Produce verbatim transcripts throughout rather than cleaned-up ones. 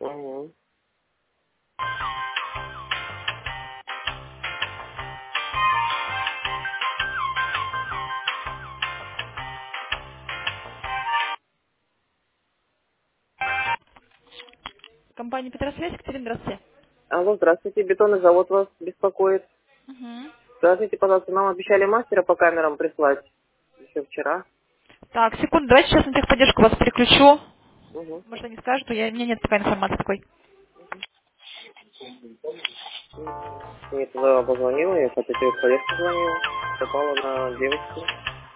Угу. Компания Петросвязь, Екатерина, здравствуйте. Алло, здравствуйте, бетонный завод вас беспокоит. Мгм. Скажите, пожалуйста, нам обещали мастера по камерам прислать еще вчера. Так, секунду, давайте сейчас на техподдержку вас переключу. Угу. Может, они скажут, я, у меня нет пока информации такой. Нет, туда позвонила, я хотя тебе поддержку звонила. Попала на девочку.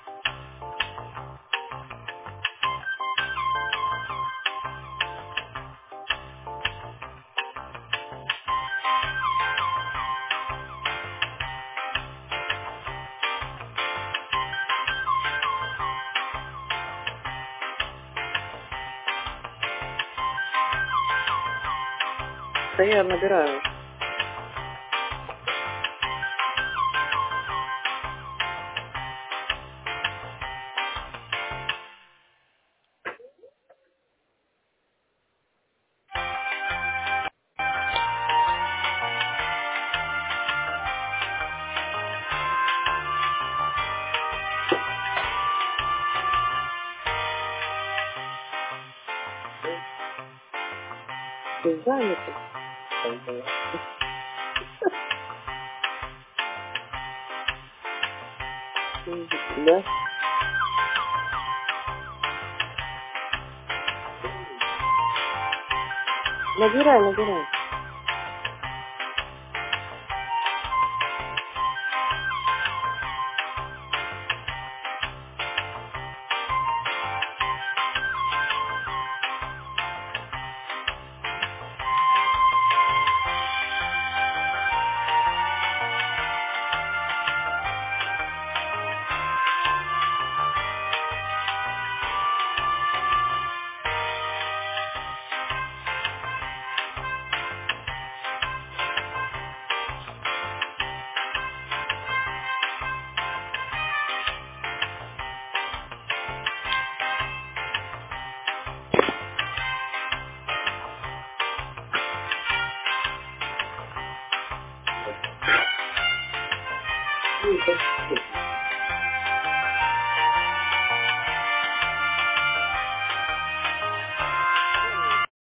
Да я набираю. Ты занята? Да. Набирай, набирай.